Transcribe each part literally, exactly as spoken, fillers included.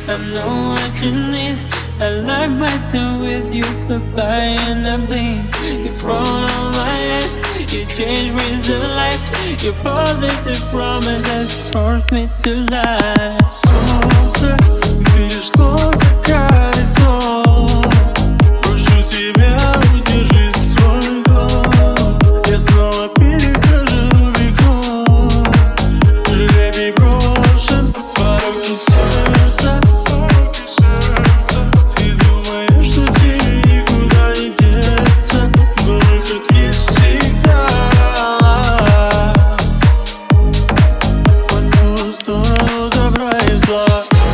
I know what you need. I like better with you, flip by and I blink. You thrown on my eyes, you change reason lights. Your positive promises force me to lie. Солнце перешло за горизонт. Прошу тебя, удержи свой год. Я снова перехожу Рубикон. Жребий брошен, пороги сердца. Ты думаешь, что тебе никуда не деться, но выход есть всегда. По ту сторону добра и зла.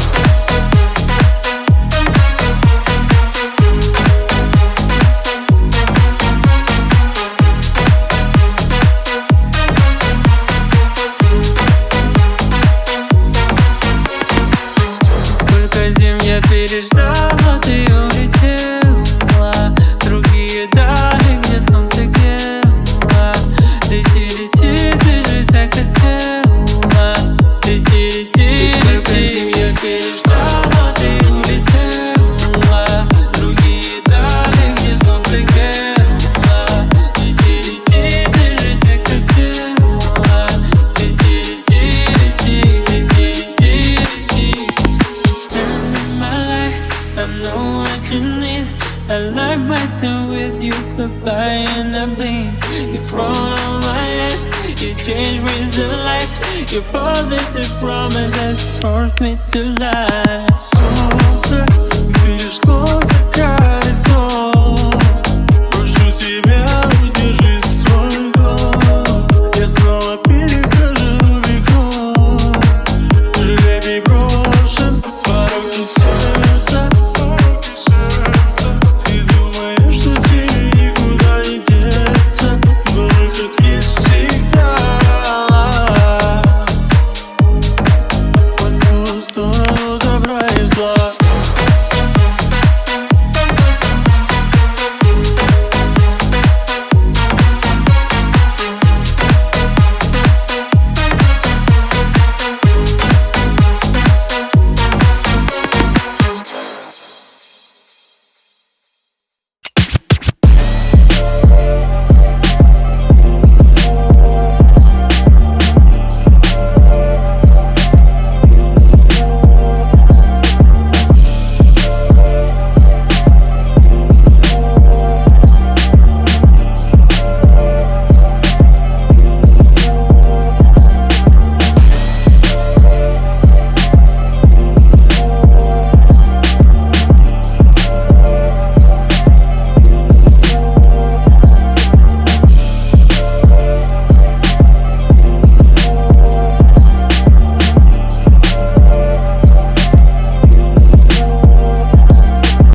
Сколько зим я переждала, ты улетела. Другие дали, где солнце грело. Лети, лети, ты же так хотела. Лети, лети, сколько зим я переждала, ты улетела. Другие дали, где солнце грело. Лети, лети, ты же так хотела. Лети, лети, лети, лети, лети, лети. Spending my life, I know what you need. I like better with you, flip by and I blink. You thrown on my eyes, you change reason lights. Your positive promises force me to lie. Солнце